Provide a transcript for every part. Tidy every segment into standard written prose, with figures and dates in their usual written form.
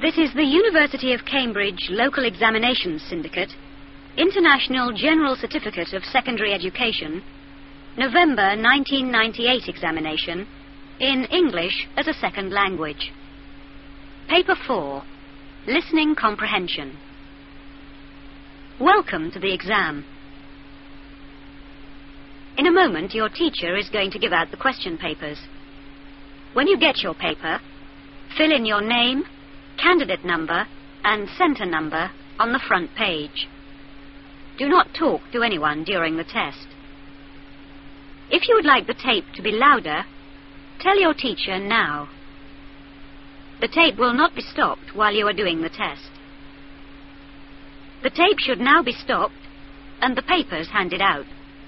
This is the University of Cambridge Local Examinations Syndicate, International General Certificate of Secondary Education, November 1998 examination, in English as a second language. Paper 4, Listening Comprehension. Welcome to the exam. In a moment, your teacher is going to give out the question papers. When you get your paper, fill in your name, candidate number, and centre number on the front page. Do not talk to anyone during the test. If you would like the tape to be louder, tell your teacher now. The tape will not be stopped while you are doing the test. The tape should now be stopped and the papers handed out.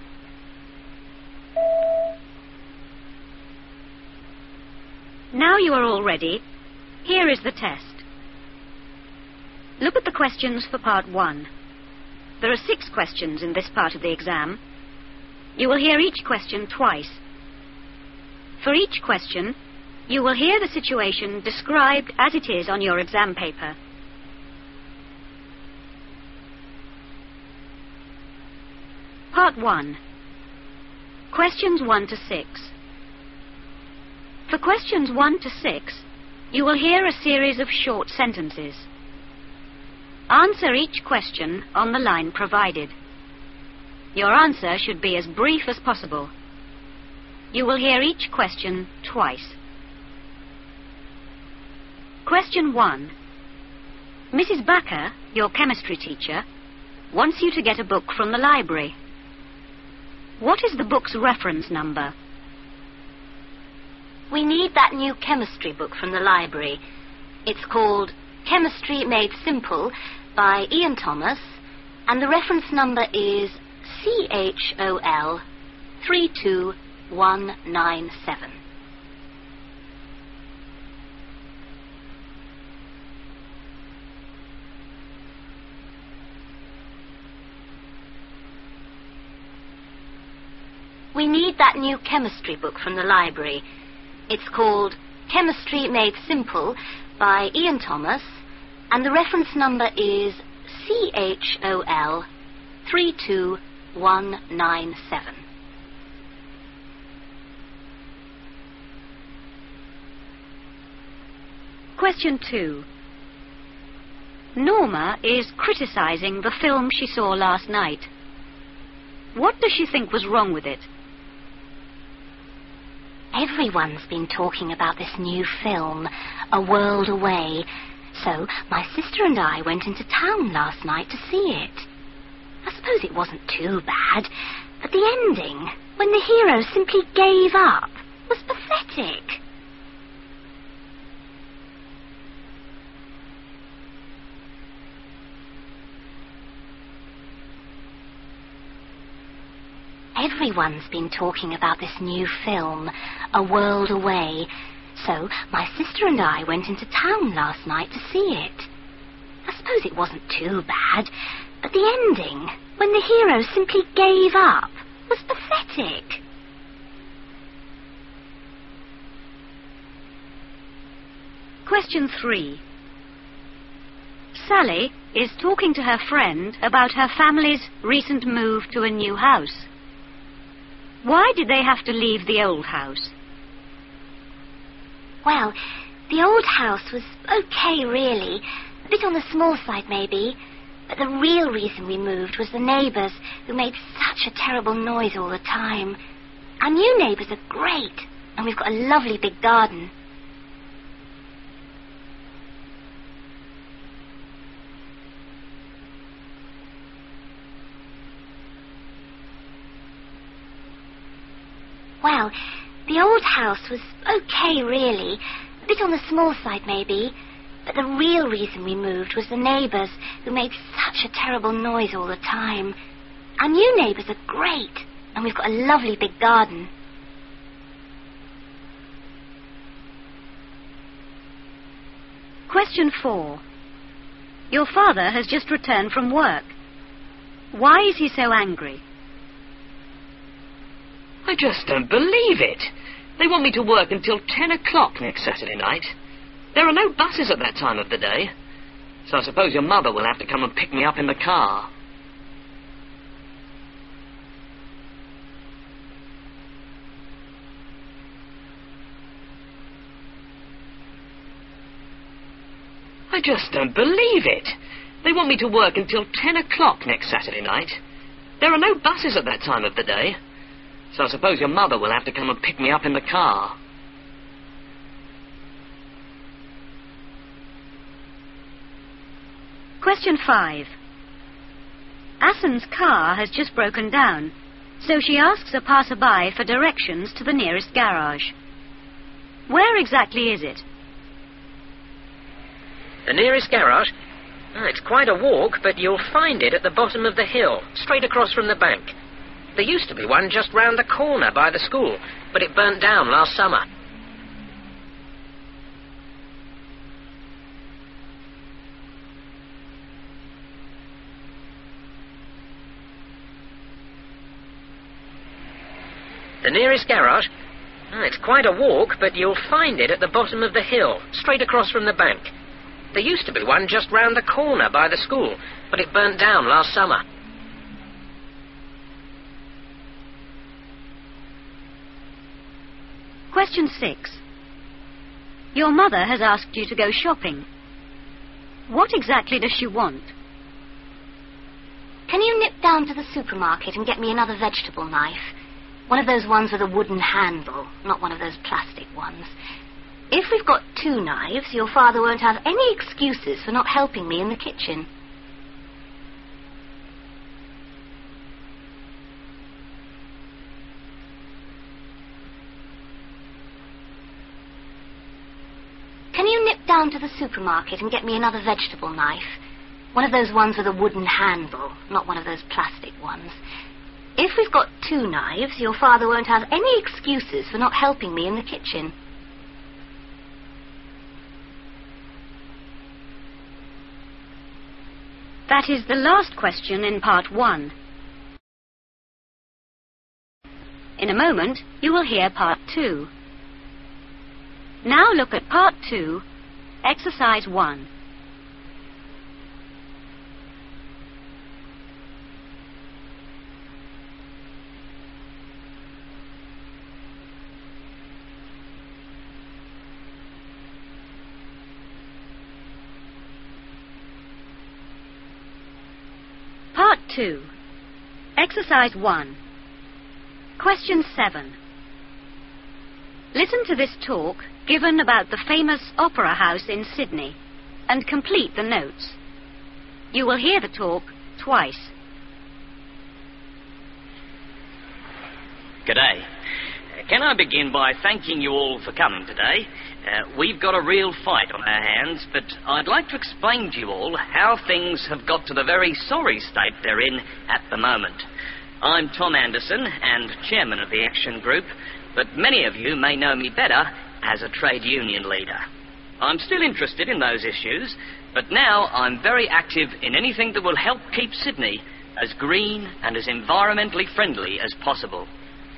Now you are all ready. Here is the test. Look at the questions for part 1. There are 6 questions in this part of the exam. You will hear each question twice. For each question, you will hear the situation described as it is on your exam paper. Part 1. Questions 1 to 6. For questions 1 to 6, you will hear a series of short sentences. Answer each question on the line provided. Your answer should be as brief as possible. You will hear each question twice. Question 1. Mrs. Backer, your chemistry teacher, wants you to get a book from the library. What is the book's reference number? We need that new chemistry book from the library. It's called Chemistry Made Simple by Ian Thomas, and the reference number is CHOL 32197. We need that new chemistry book from the library. It's called Chemistry Made Simple by Ian Thomas, and the reference number is CHOL 32197. Question 2. Norma is criticizing the film she saw last night. What does she think was wrong with it? Everyone's been talking about this new film, A World Away, so my sister and I went into town last night to see it. I suppose it wasn't too bad, but the ending, when the hero simply gave up, was pathetic. Everyone's been talking about this new film, A World Away, so my sister and I went into town last night to see it. I suppose it wasn't too bad, but the ending, when the hero simply gave up, was pathetic. Question 3. Sally is talking to her friend about her family's recent move to a new house. Why did they have to leave the old house? Well, the old house was okay, really. A bit on the small side, maybe. But the real reason we moved was the neighbours, who made such a terrible noise all the time. Our new neighbours are great, and we've got a lovely big garden. Well, the old house was okay, really. A bit on the small side, maybe. But the real reason we moved was the neighbours, who made such a terrible noise all the time. Our new neighbours are great, and we've got a lovely big garden. Question 4. Your father has just returned from work. Why is he so angry? I just don't believe it. They want me to work until 10 o'clock next Saturday night. There are no buses at that time of the day, so I suppose your mother will have to come and pick me up in the car. I just don't believe it. They want me to work until 10 o'clock next Saturday night. There are no buses at that time of the day, so I suppose your mother will have to come and pick me up in the car. Question 5. Asen's car has just broken down, so she asks a passerby for directions to the nearest garage. Where exactly is it? The nearest garage? Oh, it's quite a walk, but you'll find it at the bottom of the hill, straight across from the bank. There used to be one just round the corner by the school, but it burnt down last summer. The nearest garage? Oh, it's quite a walk, but you'll find it at the bottom of the hill, straight across from the bank. There used to be one just round the corner by the school, but it burnt down last summer. Question 6. Your mother has asked you to go shopping. What exactly does she want? Can you nip down to the supermarket and get me another vegetable knife? One of those ones with a wooden handle, not one of those plastic ones. If we've got 2 knives, your father won't have any excuses for not helping me in the kitchen. Can you nip down to the supermarket and get me another vegetable knife? One of those ones with a wooden handle, not one of those plastic ones. If we've got 2 knives, your father won't have any excuses for not helping me in the kitchen. That is the last question in part 1. In a moment, you will hear part 2. Now look at part 2, exercise 1. Part 2. Exercise 1. Question 7. Listen to this talk given about the famous opera house in Sydney and complete the notes. You will hear the talk twice. G'day. Can I begin by thanking you all for coming today? We've got a real fight on our hands, but I'd like to explain to you all how things have got to the very sorry state they're in at the moment. I'm Tom Anderson and chairman of the Action Group, but many of you may know me better as a trade union leader. I'm still interested in those issues, but now I'm very active in anything that will help keep Sydney as green and as environmentally friendly as possible.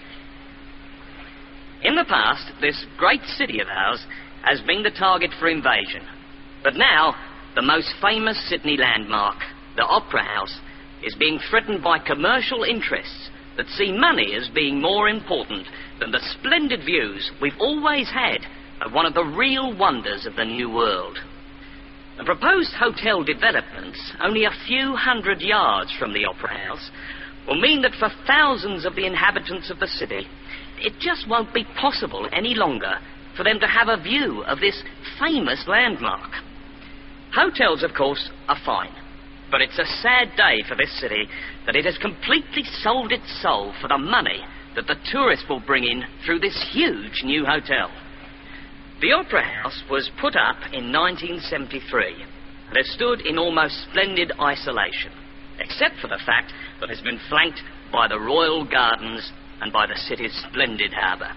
In the past, this great city of ours has been the target for invasion. But now, the most famous Sydney landmark, the Opera House, is being threatened by commercial interests that see money as being more important than the splendid views we've always had of one of the real wonders of the New World. The proposed hotel developments, only a few hundred yards from the Opera House, will mean that for thousands of the inhabitants of the city, it just won't be possible any longer for them to have a view of this famous landmark. Hotels, of course, are fine, but it's a sad day for this city that it has completely sold its soul for the money that the tourists will bring in through this huge new hotel. The Opera House was put up in 1973 and has stood in almost splendid isolation, except for the fact that it's been flanked by the Royal Gardens and by the city's splendid harbour.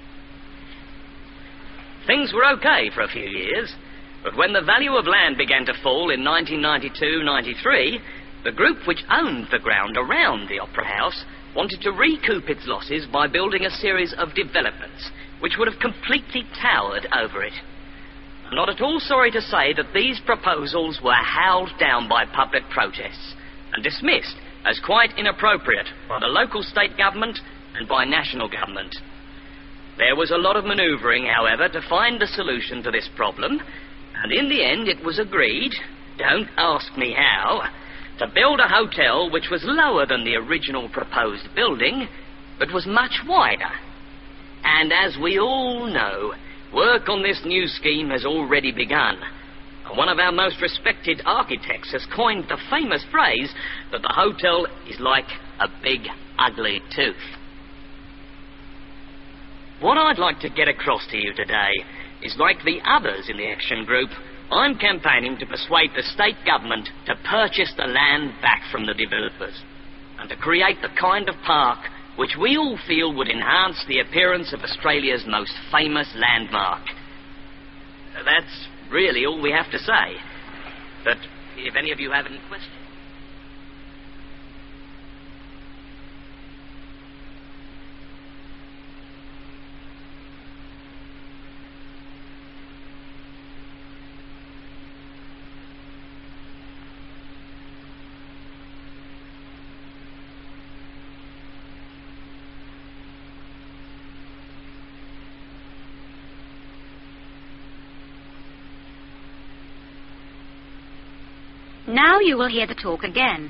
Things were okay for a few years, but when the value of land began to fall in 1992-93, the group which owned the ground around the Opera House wanted to recoup its losses by building a series of developments which would have completely towered over it. I'm not at all sorry to say that these proposals were howled down by public protests and dismissed as quite inappropriate by the local state government and by national government. There was a lot of manoeuvring, however, to find a solution to this problem, and in the end it was agreed, don't ask me how, to build a hotel which was lower than the original proposed building, but was much wider. And as we all know, work on this new scheme has already begun. And one of our most respected architects has coined the famous phrase that the hotel is like a big, ugly tooth. What I'd like to get across to you today is, like the others in the action group, I'm campaigning to persuade the state government to purchase the land back from the developers and to create the kind of park which we all feel would enhance the appearance of Australia's most famous landmark. That's really all we have to say. But if any of you have any questions... Now you will hear the talk again.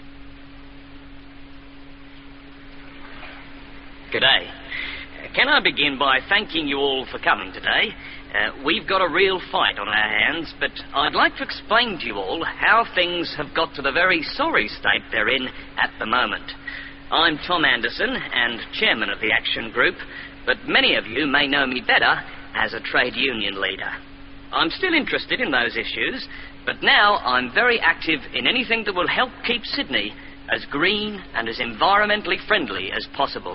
G'day. Can I begin by thanking you all for coming today? We've got a real fight on our hands, but I'd like to explain to you all how things have got to the very sorry state they're in at the moment. I'm Tom Anderson and chairman of the Action Group, but many of you may know me better as a trade union leader. I'm still interested in those issues, but now I'm very active in anything that will help keep Sydney as green and as environmentally friendly as possible.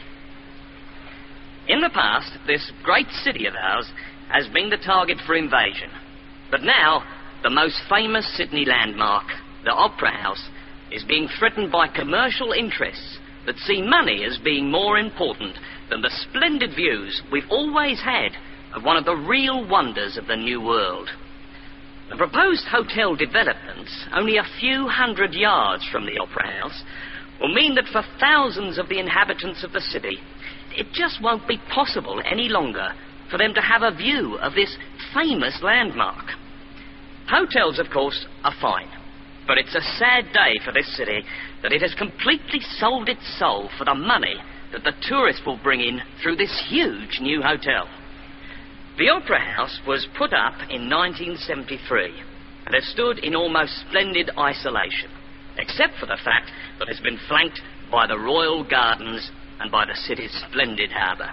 In the past, this great city of ours has been the target for invasion. But now, the most famous Sydney landmark, the Opera House, is being threatened by commercial interests that see money as being more important than the splendid views we've always had of one of the real wonders of the New World. The proposed hotel developments, only a few hundred yards from the Opera House, will mean that for thousands of the inhabitants of the city, it just won't be possible any longer for them to have a view of this famous landmark. Hotels, of course, are fine, but it's a sad day for this city that it has completely sold its soul for the money that the tourists will bring in through this huge new hotel. The Opera House was put up in 1973 and has stood in almost splendid isolation, except for the fact that it's been flanked by the Royal Gardens and by the city's splendid harbour.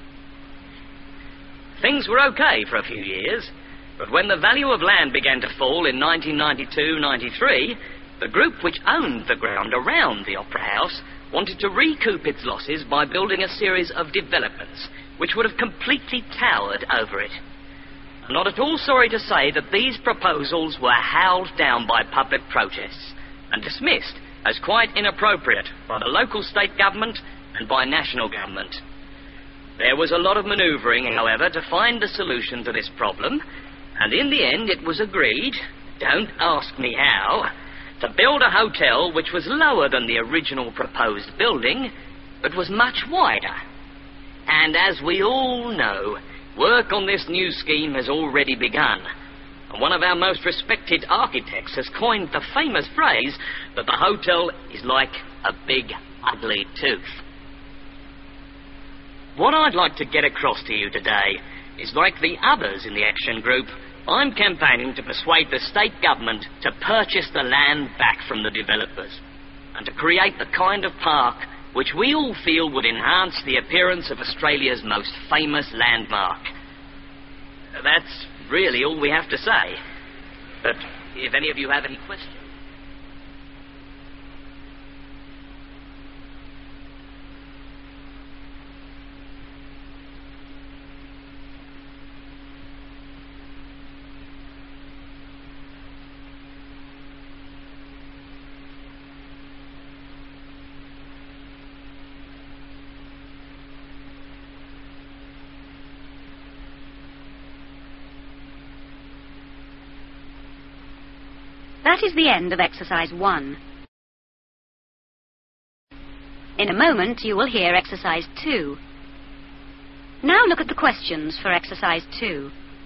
Things were okay for a few years, but when the value of land began to fall in 1992-93, the group which owned the ground around the Opera House wanted to recoup its losses by building a series of developments which would have completely towered over it. I'm not at all sorry to say that these proposals were howled down by public protests and dismissed as quite inappropriate by the local state government and by national government. There was a lot of manoeuvring, however, to find a solution to this problem, and in the end it was agreed, don't ask me how, to build a hotel which was lower than the original proposed building, but was much wider. And as we all know, work on this new scheme has already begun. And one of our most respected architects has coined the famous phrase that the hotel is like a big, ugly tooth. What I'd like to get across to you today is, like the others in the Action Group, I'm campaigning to persuade the state government to purchase the land back from the developers and to create the kind of park which we all feel would enhance the appearance of Australia's most famous landmark. That's really all we have to say. But if any of you have any questions... That is the end of exercise 1. In a moment, you will hear exercise 2. Now look at the questions for exercise 2.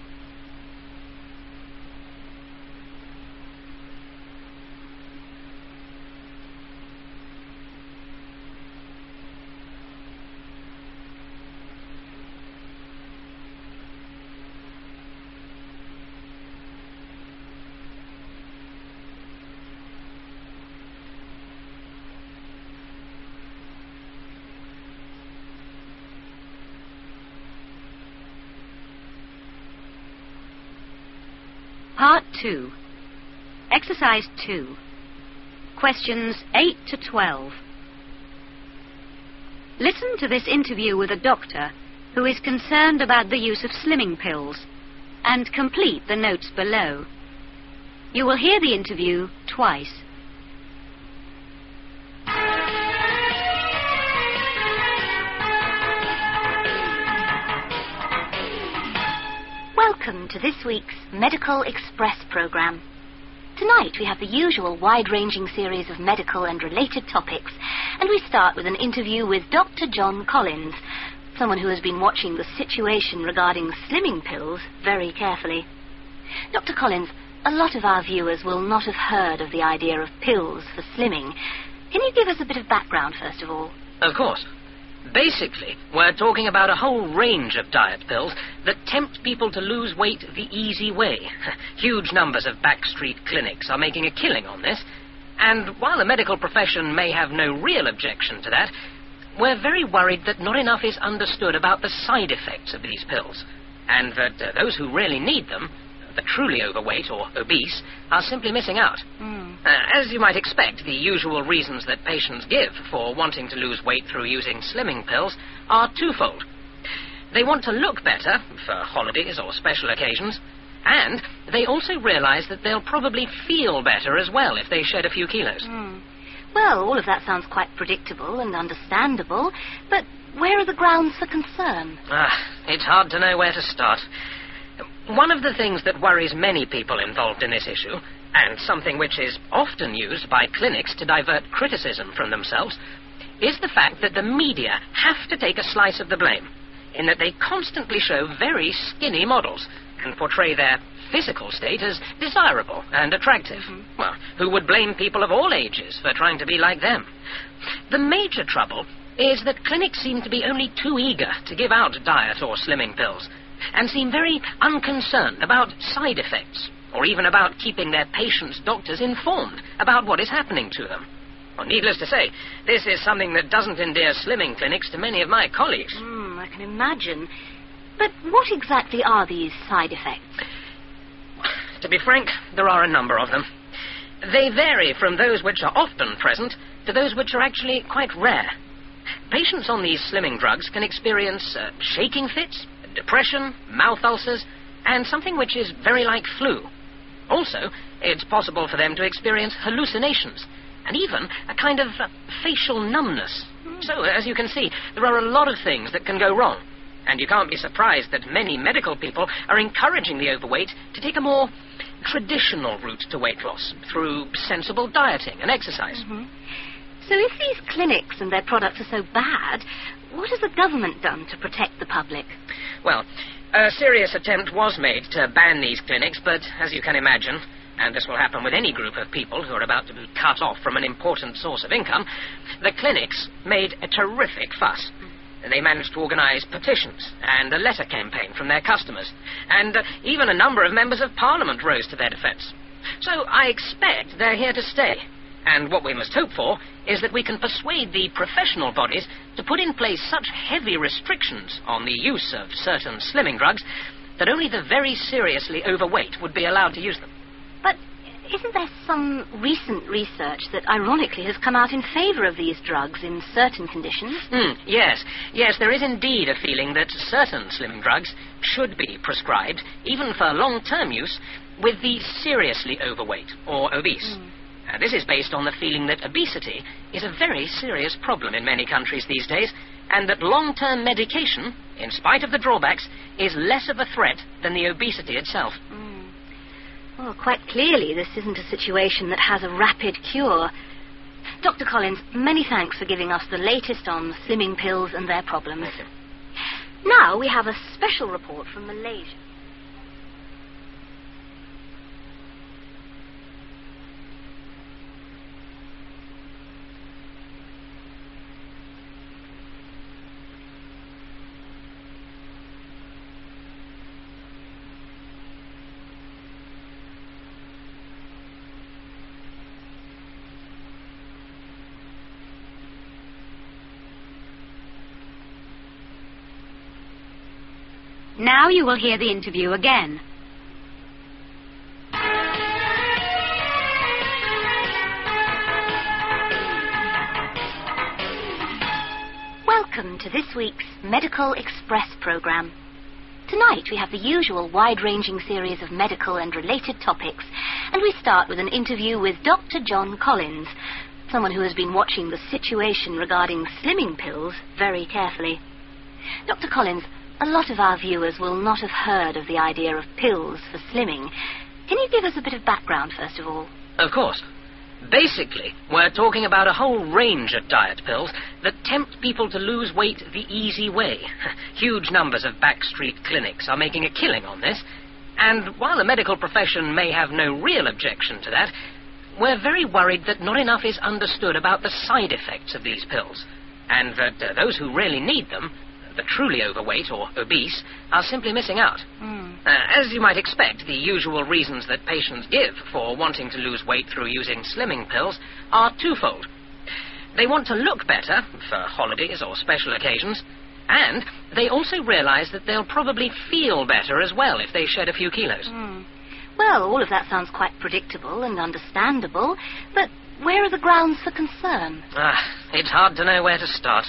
Part 2. Exercise 2. Questions 8 to 12. Listen to this interview with a doctor who is concerned about the use of slimming pills and complete the notes below. You will hear the interview twice. Welcome to this week's Medical Express programme. Tonight we have the usual wide-ranging series of medical and related topics, and we start with an interview with Dr. John Collins, someone who has been watching the situation regarding slimming pills very carefully. Dr. Collins, a lot of our viewers will not have heard of the idea of pills for slimming. Can you give us a bit of background, first of all? Of course. Basically, we're talking about a whole range of diet pills that tempt people to lose weight the easy way. Huge numbers of backstreet clinics are making a killing on this, and while the medical profession may have no real objection to that, we're very worried that not enough is understood about the side effects of these pills, and that those who really need them, the truly overweight or obese, are simply missing out. As you might expect, the usual reasons that patients give for wanting to lose weight through using slimming pills are twofold. They want to look better for holidays or special occasions, and they also realize that they'll probably feel better as well if they shed a few kilos. Well, all of that sounds quite predictable and understandable, but where are the grounds for concern? It's hard to know where to start. One of the things that worries many people involved in this issue, and something which is often used by clinics to divert criticism from themselves, is the fact that the media have to take a slice of the blame, in that they constantly show very skinny models and portray their physical state as desirable and attractive. Well, who would blame people of all ages for trying to be like them? The major trouble is that clinics seem to be only too eager to give out diet or slimming pills, and seem very unconcerned about side effects, or even about keeping their patients' doctors informed about what is happening to them. Well, needless to say, this is something that doesn't endear slimming clinics to many of my colleagues. I can imagine. But what exactly are these side effects? To be frank, there are a number of them. They vary from those which are often present to those which are actually quite rare. Patients on these slimming drugs can experience shaking fits, depression, mouth ulcers, and something which is very like flu. Also, it's possible for them to experience hallucinations, and even a kind of facial numbness. So, as you can see, there are a lot of things that can go wrong, and you can't be surprised that many medical people are encouraging the overweight to take a more traditional route to weight loss, through sensible dieting and exercise. So if these clinics and their products are so bad, what has the government done to protect the public? Well, a serious attempt was made to ban these clinics, but as you can imagine, and this will happen with any group of people who are about to be cut off from an important source of income, the clinics made a terrific fuss. They managed to organize petitions and a letter campaign from their customers, and even a number of members of Parliament rose to their defense. So I expect they're here to stay. And what we must hope for is that we can persuade the professional bodies to put in place such heavy restrictions on the use of certain slimming drugs that only the very seriously overweight would be allowed to use them. But isn't there some recent research that ironically has come out in favor of these drugs in certain conditions? Yes, there is indeed a feeling that certain slimming drugs should be prescribed, even for long-term use, with the seriously overweight or obese. This is based on the feeling that obesity is a very serious problem in many countries these days, and that long-term medication, in spite of the drawbacks, is less of a threat than the obesity itself. Well, quite clearly, this isn't a situation that has a rapid cure. Dr. Collins, many thanks for giving us the latest on slimming pills and their problems. Thank you. Now we have a special report from Malaysia. Now you will hear the interview again. Welcome to this week's Medical Express programme. Tonight we have the usual wide-ranging series of medical and related topics, and we start with an interview with Dr. John Collins, someone who has been watching the situation regarding slimming pills very carefully. Dr. Collins, a lot of our viewers will not have heard of the idea of pills for slimming. Can you give us a bit of background, first of all? Of course. Basically, we're talking about a whole range of diet pills that tempt people to lose weight the easy way. Huge numbers of backstreet clinics are making a killing on this, and while the medical profession may have no real objection to that, we're very worried that not enough is understood about the side effects of these pills, and that those who really need them, the truly overweight or obese, are simply missing out. As you might expect, the usual reasons that patients give for wanting to lose weight through using slimming pills are twofold. They want to look better for holidays or special occasions, and they also realize that they'll probably feel better as well if they shed a few kilos. Well, all of that sounds quite predictable and understandable, but where are the grounds for concern? It's hard to know where to start.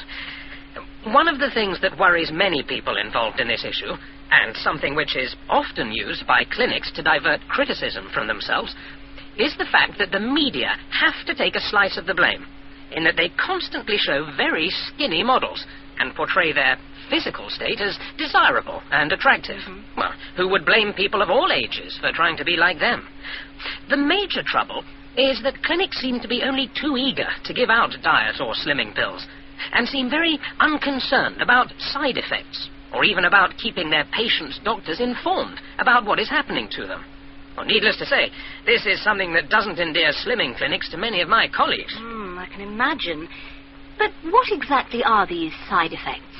One of the things that worries many people involved in this issue, and something which is often used by clinics to divert criticism from themselves, is the fact that the media have to take a slice of the blame, in that they constantly show very skinny models and portray their physical state as desirable and attractive. Well, who would blame people of all ages for trying to be like them? The major trouble is that clinics seem to be only too eager to give out diet or slimming pills, and seem very unconcerned about side effects, or even about keeping their patients' doctors informed about what is happening to them. Well, needless to say, this is something that doesn't endear slimming clinics to many of my colleagues. I can imagine. But what exactly are these side effects?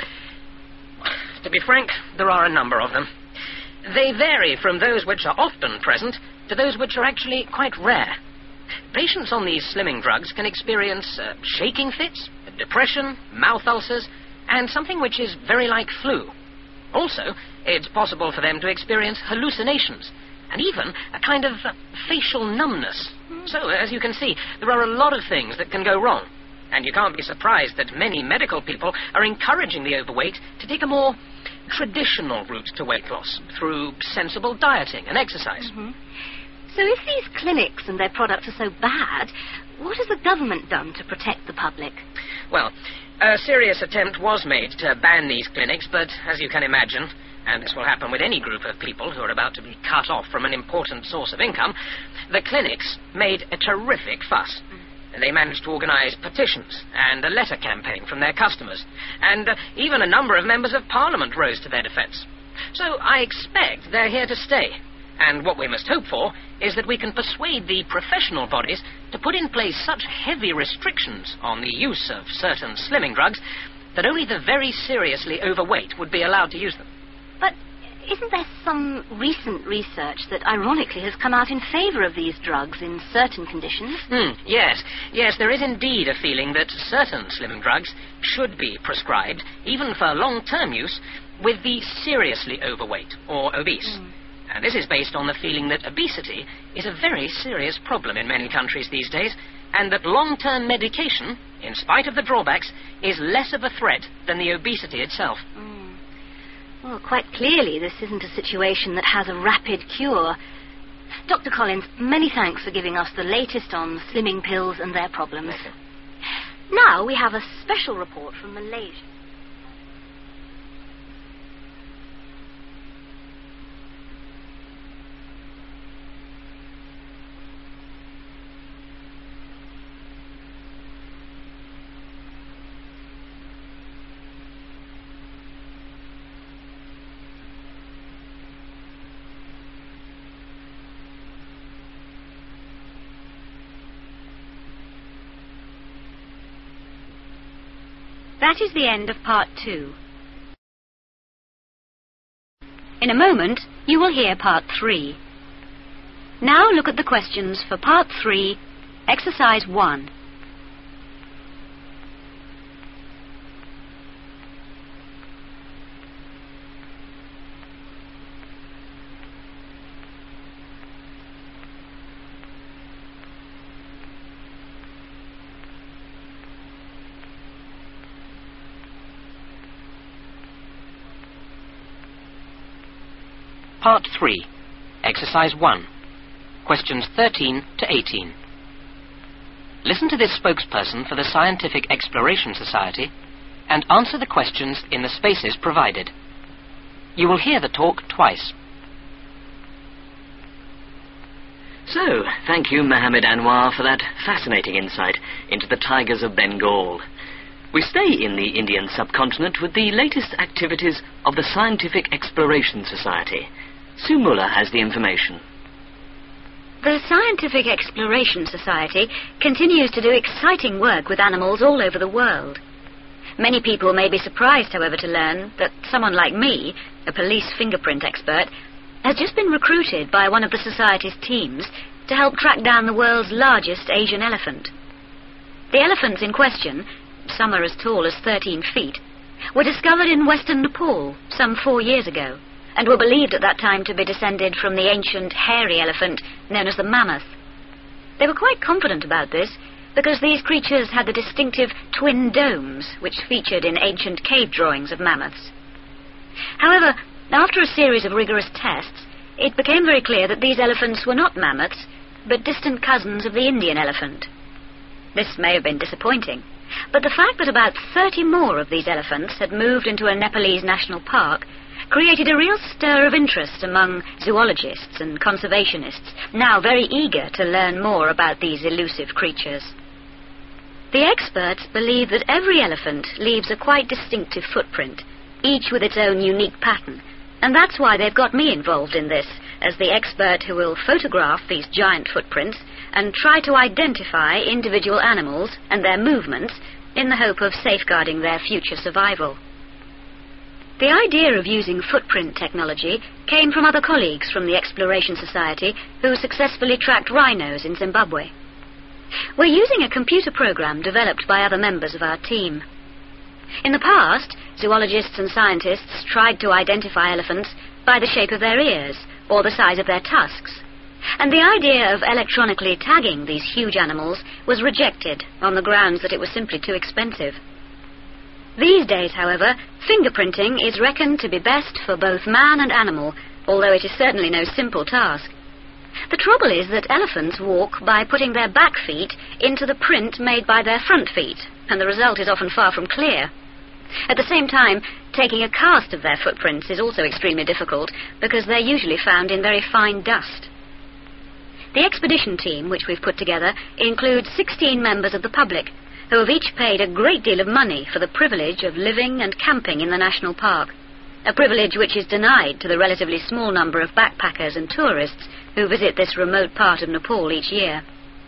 To be frank, there are a number of them. They vary from those which are often present to those which are actually quite rare. Patients on these slimming drugs can experience shaking fits, depression, mouth ulcers, and something which is very like flu. Also, it's possible for them to experience hallucinations, and even a kind of facial numbness. So, as you can see, there are a lot of things that can go wrong, and you can't be surprised that many medical people are encouraging the overweight to take a more traditional route to weight loss through sensible dieting and exercise. So if these clinics and their products are so bad, what has the government done to protect the public? Well, a serious attempt was made to ban these clinics, but as you can imagine, and this will happen with any group of people who are about to be cut off from an important source of income, the clinics made a terrific fuss. They managed to organize petitions and a letter campaign from their customers, and even a number of members of Parliament rose to their defense. So I expect they're here to stay. And what we must hope for is that we can persuade the professional bodies to put in place such heavy restrictions on the use of certain slimming drugs that only the very seriously overweight would be allowed to use them. But isn't there some recent research that ironically has come out in favor of these drugs in certain conditions? Yes, there is indeed a feeling that certain slimming drugs should be prescribed, even for long-term use, with the seriously overweight or obese. And this is based on the feeling that obesity is a very serious problem in many countries these days, and that long-term medication, in spite of the drawbacks, is less of a threat than the obesity itself. Well, quite clearly this isn't a situation that has a rapid cure. Dr. Collins, many thanks for giving us the latest on slimming pills and their problems. Now we have a special report from Malaysia. That is the end of part 2. In a moment, you will hear part 3. Now look at the questions for part 3, exercise 1. Part 3, Exercise 1, Questions 13 to 18. Listen to this spokesperson for the Scientific Exploration Society and answer the questions in the spaces provided. You will hear the talk twice. So, thank you, Mohammed Anwar, for that fascinating insight into the tigers of Bengal. We stay in the Indian subcontinent with the latest activities of the Scientific Exploration Society. Sue Muller has the information. The Scientific Exploration Society continues to do exciting work with animals all over the world. Many people may be surprised, however, to learn that someone like me, a police fingerprint expert, has just been recruited by one of the Society's teams to help track down the world's largest Asian elephant. The elephants in question, some are as tall as 13 feet, were discovered in western Nepal some 4 years ago, and were believed at that time to be descended from the ancient hairy elephant known as the mammoth. They were quite confident about this because these creatures had the distinctive twin domes which featured in ancient cave drawings of mammoths. However, after a series of rigorous tests, it became very clear that these elephants were not mammoths, but distant cousins of the Indian elephant. This may have been disappointing, but the fact that about 30 more of these elephants had moved into a Nepalese national park created a real stir of interest among zoologists and conservationists, now very eager to learn more about these elusive creatures. The experts believe that every elephant leaves a quite distinctive footprint, each with its own unique pattern, and that's why they've got me involved in this, as the expert who will photograph these giant footprints and try to identify individual animals and their movements in the hope of safeguarding their future survival. The idea of using footprint technology came from other colleagues from the Exploration Society who successfully tracked rhinos in Zimbabwe. We're using a computer program developed by other members of our team. In the past, zoologists and scientists tried to identify elephants by the shape of their ears or the size of their tusks, and the idea of electronically tagging these huge animals was rejected on the grounds that it was simply too expensive. These days, however, fingerprinting is reckoned to be best for both man and animal, although it is certainly no simple task. The trouble is that elephants walk by putting their back feet into the print made by their front feet, and the result is often far from clear. At the same time, taking a cast of their footprints is also extremely difficult, because they're usually found in very fine dust. The expedition team, which we've put together, includes 16 members of the public, who have each paid a great deal of money for the privilege of living and camping in the national park, a privilege which is denied to the relatively small number of backpackers and tourists who visit this remote part of Nepal each year.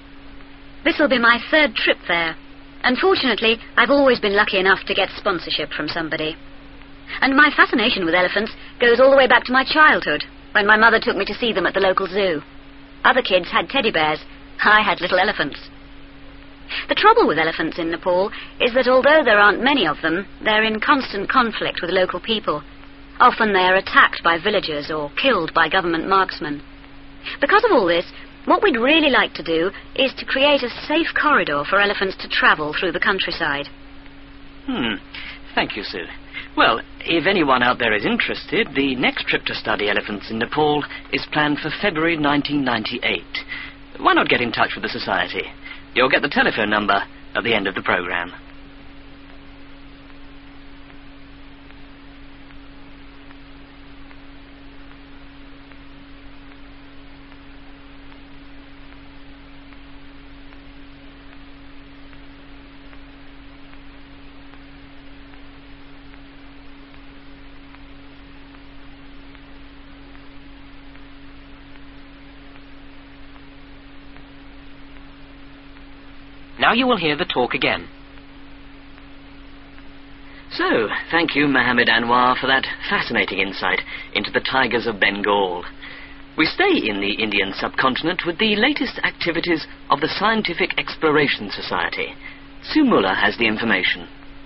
This will be my 3rd trip there, and fortunately I've always been lucky enough to get sponsorship from somebody. And my fascination with elephants goes all the way back to my childhood, when my mother took me to see them at the local zoo. Other kids had teddy bears. I had little elephants. The trouble with elephants in Nepal is that although there aren't many of them, they're in constant conflict with local people. Often they are attacked by villagers or killed by government marksmen. Because of all this, what we'd really like to do is to create a safe corridor for elephants to travel through the countryside. Thank you, Sue. Well, if anyone out there is interested, the next trip to study elephants in Nepal is planned for February 1998. Why not get in touch with the Society? You'll get the telephone number at the end of the program. Now you will hear the talk again. So, thank you, Mohammed Anwar, for that fascinating insight into the tigers of Bengal. We stay in the Indian subcontinent with the latest activities of the Scientific Exploration Society. Sue Muller has the information.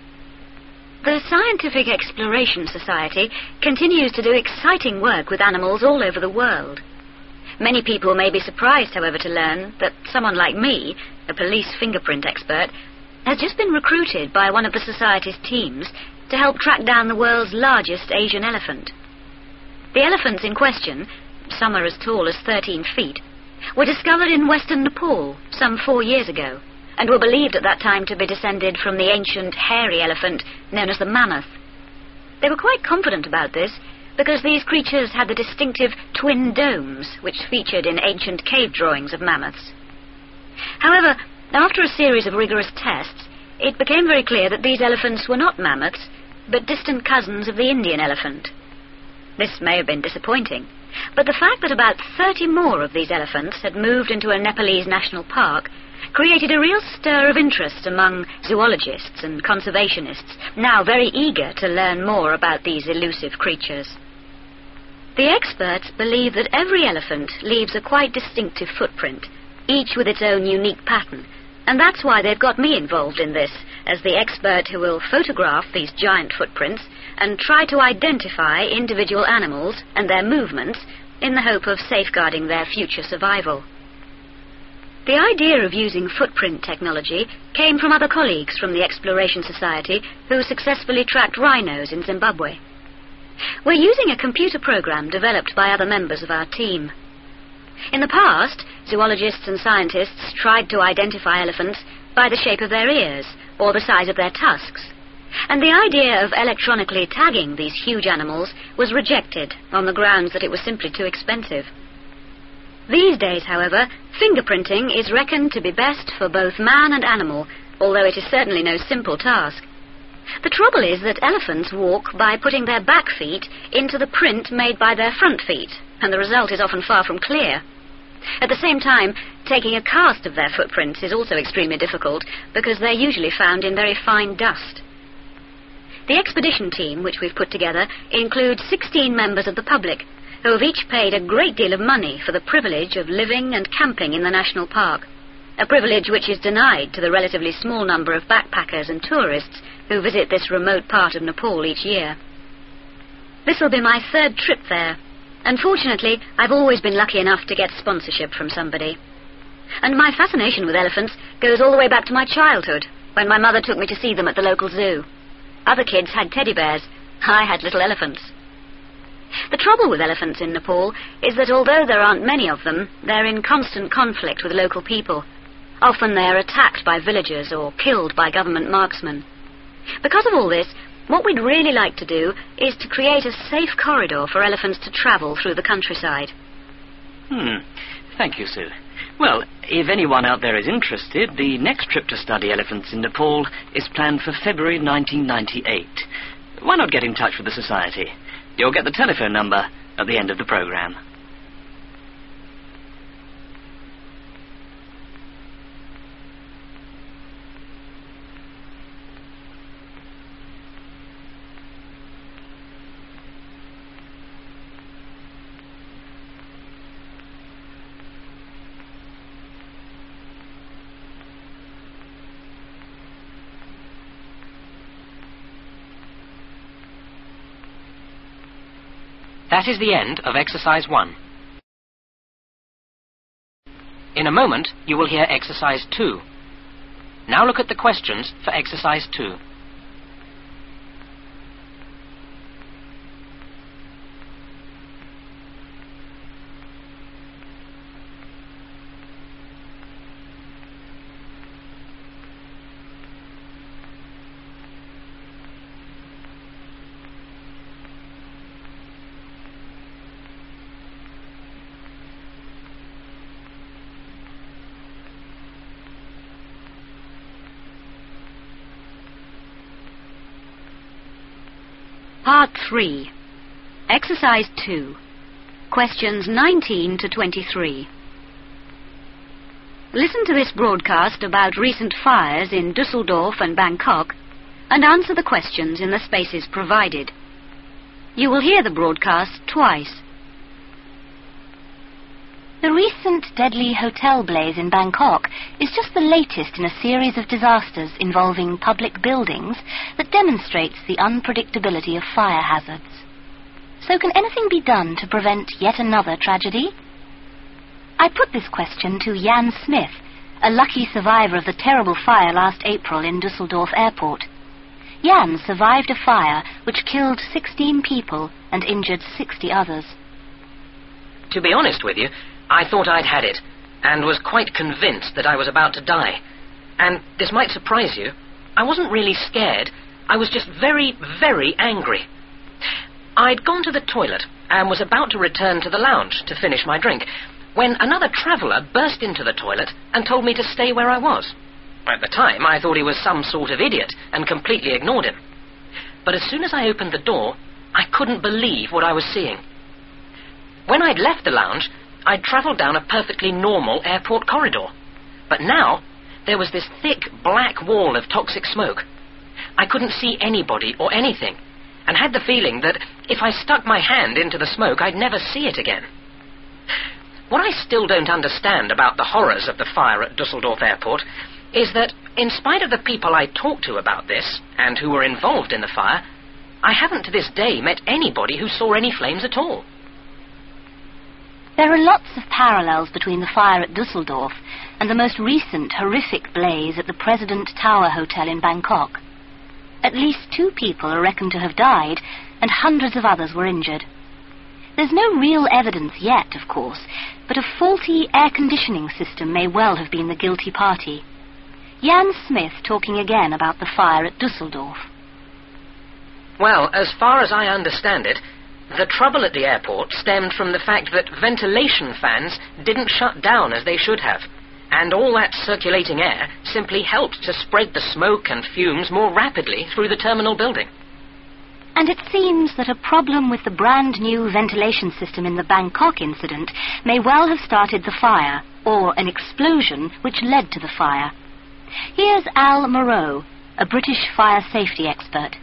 The Scientific Exploration Society continues to do exciting work with animals all over the world. Many people may be surprised, however, to learn that someone like me, a police fingerprint expert, has just been recruited by one of the Society's teams to help track down the world's largest Asian elephant. The elephants in question, some are as tall as 13 feet, were discovered in western Nepal some 4 years ago, and were believed at that time to be descended from the ancient hairy elephant known as the mammoth. They were quite confident about this, because these creatures had the distinctive twin domes which featured in ancient cave drawings of mammoths. However, after a series of rigorous tests, it became very clear that these elephants were not mammoths, but distant cousins of the Indian elephant. This may have been disappointing, but the fact that about 30 more of these elephants had moved into a Nepalese national park created a real stir of interest among zoologists and conservationists, now very eager to learn more about these elusive creatures. The experts believe that every elephant leaves a quite distinctive footprint, each with its own unique pattern, and that's why they've got me involved in this, as the expert who will photograph these giant footprints and try to identify individual animals and their movements in the hope of safeguarding their future survival. The idea of using footprint technology came from other colleagues from the Exploration Society who successfully tracked rhinos in Zimbabwe. We're using a computer program developed by other members of our team. In the past, zoologists and scientists tried to identify elephants by the shape of their ears or the size of their tusks, and the idea of electronically tagging these huge animals was rejected on the grounds that it was simply too expensive. These days, however, fingerprinting is reckoned to be best for both man and animal, although it is certainly no simple task. The trouble is that elephants walk by putting their back feet into the print made by their front feet, and the result is often far from clear. At the same time, taking a cast of their footprints is also extremely difficult, because they're usually found in very fine dust. The expedition team, which we've put together, includes 16 members of the public, who have each paid a great deal of money for the privilege of living and camping in the national park, a privilege which is denied to the relatively small number of backpackers and tourists who visit this remote part of Nepal each year. This will be my 3rd trip there. Unfortunately, I've always been lucky enough to get sponsorship from somebody. And my fascination with elephants goes all the way back to my childhood, when my mother took me to see them at the local zoo. Other kids had teddy bears. I had little elephants. The trouble with elephants in Nepal is that although there aren't many of them, they're in constant conflict with local people. Often they're attacked by villagers or killed by government marksmen. Because of all this, what we'd really like to do is to create a safe corridor for elephants to travel through the countryside. Thank you, Sue. Well, if anyone out there is interested, the next trip to study elephants in Nepal is planned for February 1998. Why not get in touch with the Society? You'll get the telephone number at the end of the programme. That is the end of Exercise 1. In a moment, you will hear Exercise 2. Now look at the questions for Exercise 2. Part 3. Exercise 2. Questions 19 to 23. Listen to this broadcast about recent fires in Dusseldorf and Bangkok and answer the questions in the spaces provided. You will hear the broadcast twice. The recent deadly hotel blaze in Bangkok is just the latest in a series of disasters involving public buildings that demonstrates the unpredictability of fire hazards. So can anything be done to prevent yet another tragedy? I put this question to Jan Smith, a lucky survivor of the terrible fire last April in Dusseldorf Airport. Jan survived a fire which killed 16 people and injured 60 others. To be honest with you, I thought I'd had it, and was quite convinced that I was about to die. And this might surprise you, I wasn't really scared. I was just very, very angry. I'd gone to the toilet and was about to return to the lounge to finish my drink when another traveller burst into the toilet and told me to stay where I was. At the time, I thought he was some sort of idiot and completely ignored him. But as soon as I opened the door, I couldn't believe what I was seeing. When I'd left the lounge, I'd travelled down a perfectly normal airport corridor. But now, there was this thick black wall of toxic smoke. I couldn't see anybody or anything, and had the feeling that if I stuck my hand into the smoke, I'd never see it again. What I still don't understand about the horrors of the fire at Dusseldorf Airport is that, in spite of the people I talked to about this, and who were involved in the fire, I haven't to this day met anybody who saw any flames at all. There are lots of parallels between the fire at Dusseldorf and the most recent horrific blaze at the President Tower Hotel in Bangkok. At least 2 people are reckoned to have died, and hundreds of others were injured. There's no real evidence yet, of course, but a faulty air conditioning system may well have been the guilty party. Jan Smith talking again about the fire at Dusseldorf. Well, as far as I understand it, the trouble at the airport stemmed from the fact that ventilation fans didn't shut down as they should have, and all that circulating air simply helped to spread the smoke and fumes more rapidly through the terminal building. And it seems that a problem with the brand new ventilation system in the Bangkok incident may well have started the fire, or an explosion which led to the fire. Here's Al Moreau, a British fire safety expert.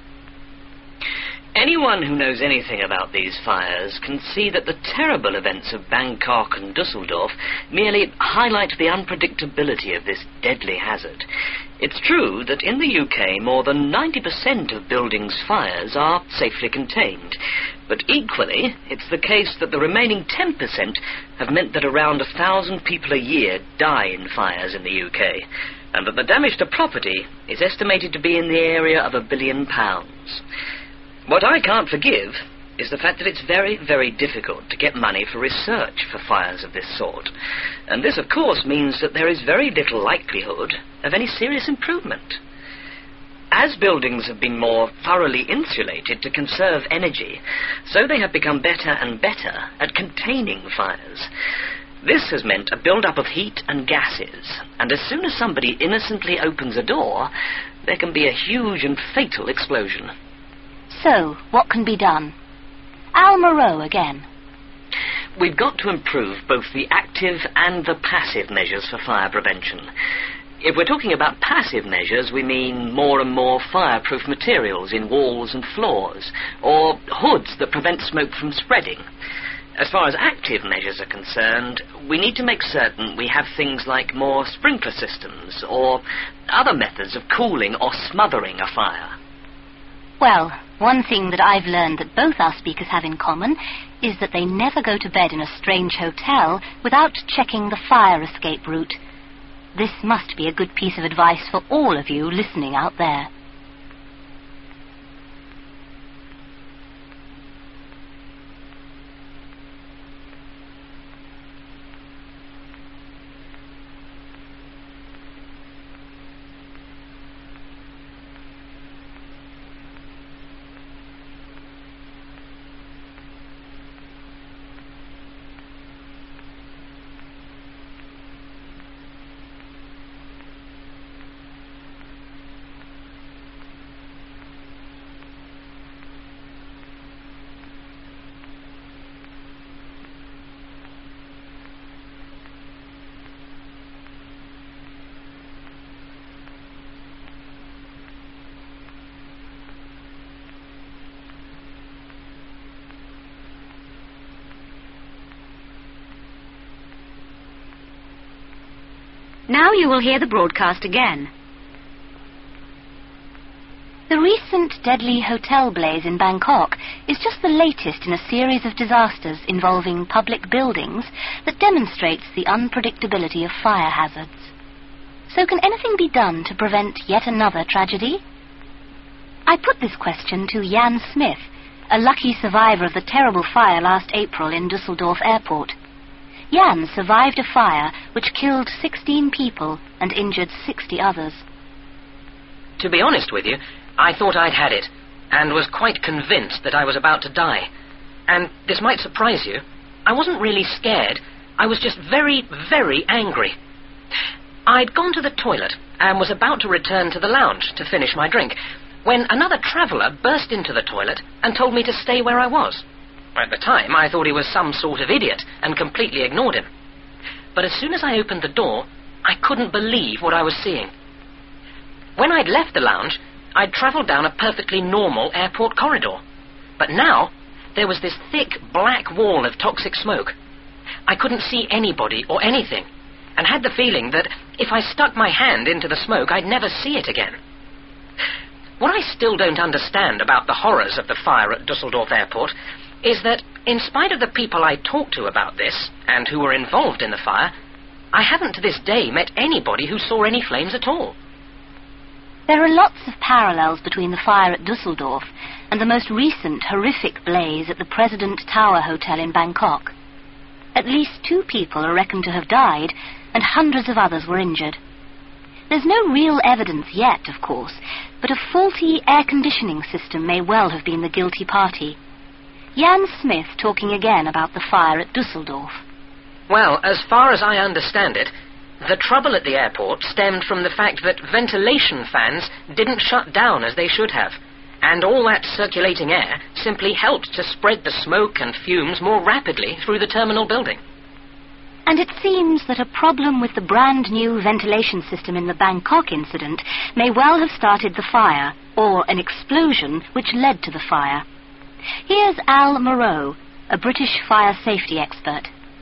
Anyone who knows anything about these fires can see that the terrible events of Bangkok and Dusseldorf merely highlight the unpredictability of this deadly hazard. It's true that in the UK more than 90% of buildings' fires are safely contained, but equally it's the case that the remaining 10% have meant that around 1,000 people a year die in fires in the UK, and that the damage to property is estimated to be in the area of £1 billion. What I can't forgive is the fact that it's very, very difficult to get money for research for fires of this sort. And this, of course, means that there is very little likelihood of any serious improvement. As buildings have been more thoroughly insulated to conserve energy, so they have become better and better at containing fires. This has meant a build-up of heat and gases, and as soon as somebody innocently opens a door, there can be a huge and fatal explosion. So, what can be done? Al Moreau again. We've got to improve both the active and the passive measures for fire prevention. If we're talking about passive measures, we mean more and more fireproof materials in walls and floors, or hoods that prevent smoke from spreading. As far as active measures are concerned, we need to make certain we have things like more sprinkler systems, or other methods of cooling or smothering a fire. Well, one thing that I've learned that both our speakers have in common is that they never go to bed in a strange hotel without checking the fire escape route. This must be a good piece of advice for all of you listening out there. Now you will hear the broadcast again. The recent deadly hotel blaze in Bangkok is just the latest in a series of disasters involving public buildings that demonstrates the unpredictability of fire hazards. So can anything be done to prevent yet another tragedy? I put this question to Jan Smith, a lucky survivor of the terrible fire last April in Dusseldorf Airport. Jan survived a fire which killed 16 people and injured 60 others. To be honest with you, I thought I'd had it, and was quite convinced that I was about to die. And this might surprise you, I wasn't really scared. I was just very, very angry. I'd gone to the toilet and was about to return to the lounge to finish my drink when another traveller burst into the toilet and told me to stay where I was. At the time, I thought he was some sort of idiot and completely ignored him. But as soon as I opened the door, I couldn't believe what I was seeing. When I'd left the lounge, I'd travelled down a perfectly normal airport corridor. But now, there was this thick black wall of toxic smoke. I couldn't see anybody or anything, and had the feeling that if I stuck my hand into the smoke, I'd never see it again. What I still don't understand about the horrors of the fire at Dusseldorf Airport is that, in spite of the people I talked to about this, and who were involved in the fire, I haven't to this day met anybody who saw any flames at all. There are lots of parallels between the fire at Dusseldorf and the most recent horrific blaze at the President Tower Hotel in Bangkok. At least 2 people are reckoned to have died, and hundreds of others were injured. There's no real evidence yet, of course, but a faulty air conditioning system may well have been the guilty party. Jan Smith talking again about the fire at Dusseldorf. Well, as far as I understand it, the trouble at the airport stemmed from the fact that ventilation fans didn't shut down as they should have, and all that circulating air simply helped to spread the smoke and fumes more rapidly through the terminal building. And it seems that a problem with the brand new ventilation system in the Bangkok incident may well have started the fire, or an explosion which led to the fire. Here's Al Moreau, a British fire safety expert.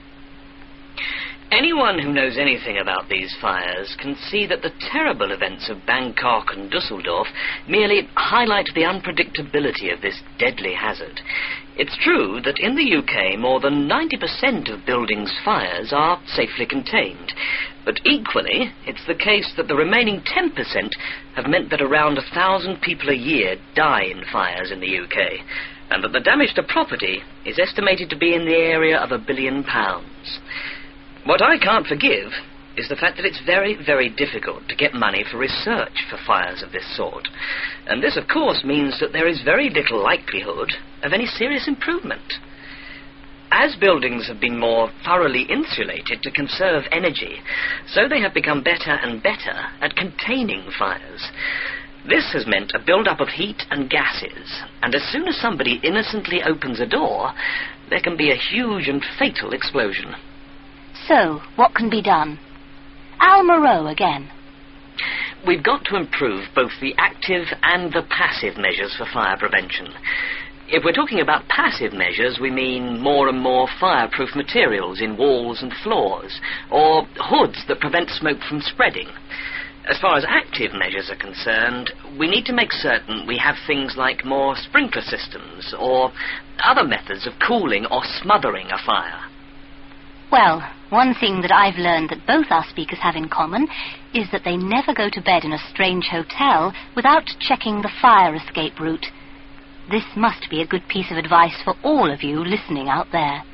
Anyone who knows anything about these fires can see that the terrible events of Bangkok and Dusseldorf merely highlight the unpredictability of this deadly hazard. It's true that in the UK more than 90% of buildings' fires are safely contained, but equally it's the case that the remaining 10% have meant that around 1,000 people a year die in fires in the UK, and that the damage to property is estimated to be in the area of £1 billion. What I can't forgive is the fact that it's very, very difficult to get money for research for fires of this sort. And this, of course, means that there is very little likelihood of any serious improvement. As buildings have been more thoroughly insulated to conserve energy, so they have become better and better at containing fires. This has meant a build-up of heat and gases, and as soon as somebody innocently opens a door, there can be a huge and fatal explosion. So, what can be done? Al Moreau again. We've got to improve both the active and the passive measures for fire prevention. If we're talking about passive measures, we mean more and more fireproof materials in walls and floors, or hoods that prevent smoke from spreading. As far as active measures are concerned, we need to make certain we have things like more sprinkler systems, or other methods of cooling or smothering a fire. Well, one thing that I've learned that both our speakers have in common is that they never go to bed in a strange hotel without checking the fire escape route. This must be a good piece of advice for all of you listening out there.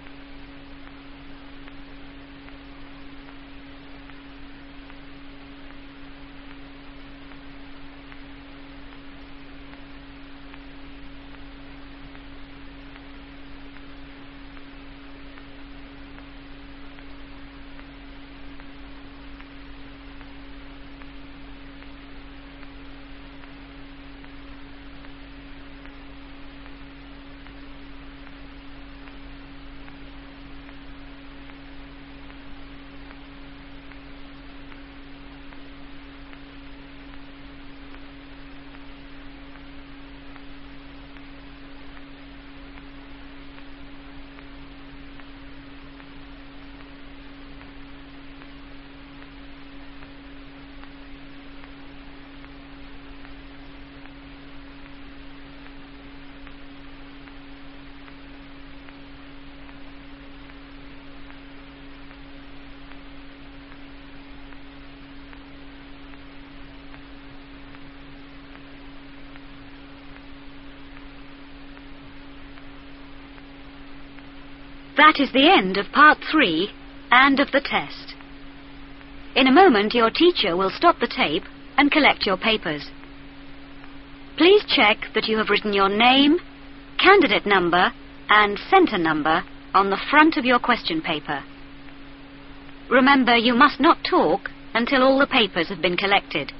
That is the end of part 3 and of the test. In a moment, your teacher will stop the tape and collect your papers. Please check that you have written your name, candidate number, and centre number on the front of your question paper. Remember, you must not talk until all the papers have been collected.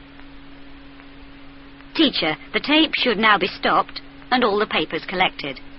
Teacher, the tape should now be stopped and all the papers collected.